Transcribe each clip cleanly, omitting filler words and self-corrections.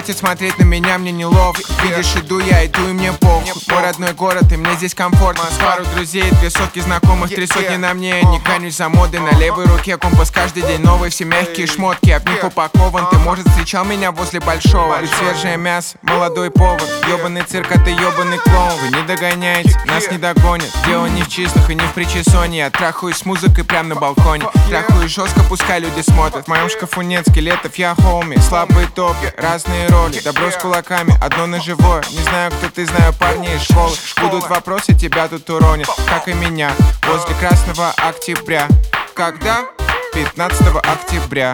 Хватит смотреть на меня, мне неловко. Видишь, иду я, иду и мне похуй. Мой родной город, и мне здесь комфортно. Пару друзей, 2 сотки знакомых, 3 сотни на мне. Не гонюсь за модой, на левой руке компас. Каждый день новые, все мягкие шмотки, а в них упакован. Ты, может, встречал меня возле большого. Ведь свежее мясо, молодой повар. Ёбаный цирк, а ты ёбаный клоун. Вы не догоняете, нас не догонят. Дело не в числах и не в причесоне. Я трахаюсь с музыкой прямо на балконе. Трахаюсь жестко, пускай люди смотрят. В моем шкафу нет скелетов, я хоуми. Слабые топи, разные роли. Добро с кулаками, одно ножевое. Не знаю, кто ты, знаю парней из школы. Будут вопросы, тебя тут уронят, как и меня. Возле Красного Октября. Когда? 15 октября.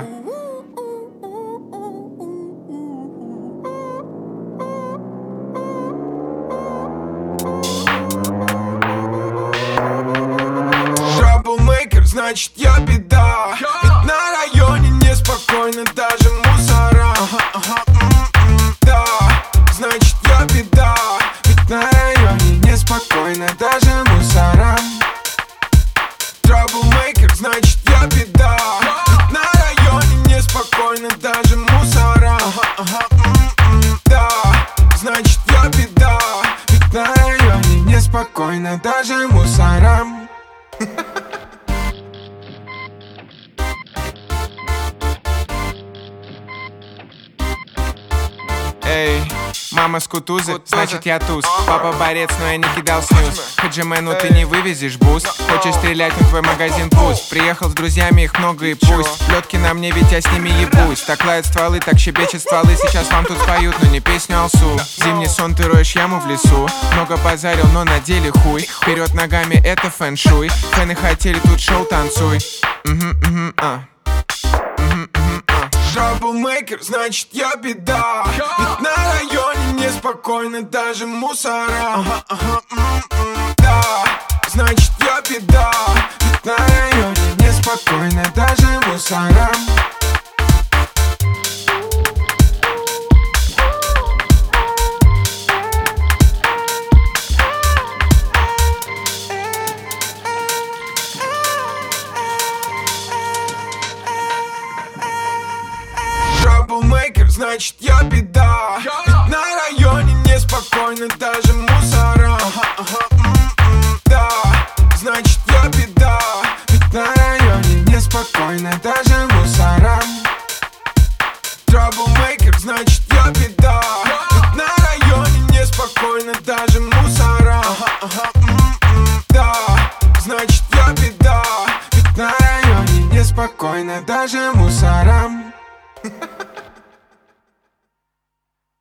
Troublemaker, значит я беда. Ведь на районе неспокойно даже мусора. Да, значит я беда. Ведь на районе неспокойно даже мусора. Troublemaker, значит я беда. Ведь на районе неспокойно даже мусора. Да, значит я беда. Ведь на районе неспокойно даже мусорам. Эй, мама с Кутузы, значит я туз. Папа борец, но я не кидал снюс. Хаджимену ты не вывезешь буст. Хочешь стрелять, на твой магазин пусть. Приехал с друзьями, их много и пусть. Лётки на мне, ведь я с ними ебусь. Так лают стволы, так щебечет стволы. Сейчас вам тут споют, но не песню Алсу. Зимний сон, ты роешь яму в лесу. Много базарил, но на деле хуй. Вперед ногами, это фэн-шуй. Фэны хотели, тут шоу танцуй. Troublemaker, значит я беда. Ведь на районе неспокойно даже мусора. Да, значит я беда. Ведь на районе неспокойно даже мусора. Troublemaker, значит я беда. Ведь на районе неспокойно даже мусора. Да, значит я беда. Ведь на районе неспокойно даже мусора. Troublemaker, значит я беда. Ведь на районе неспокойно даже мусора. Да, значит я беда. Ведь на районе неспокойно даже мусорам.